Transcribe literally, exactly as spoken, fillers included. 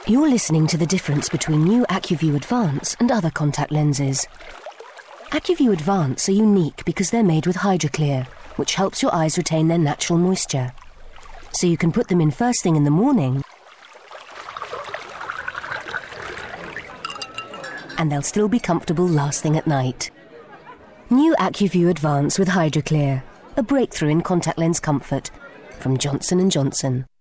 You're listening to the difference between new AccuView Advance and other contact lenses. AccuView Advance are unique because they're made with HydroClear, which helps your eyes retain their natural moisture. So you can put them in first thing in the morning, and they'll still be comfortable last thing at night. New AccuView Advance with HydroClear, a breakthrough in contact lens comfort from Johnson and Johnson.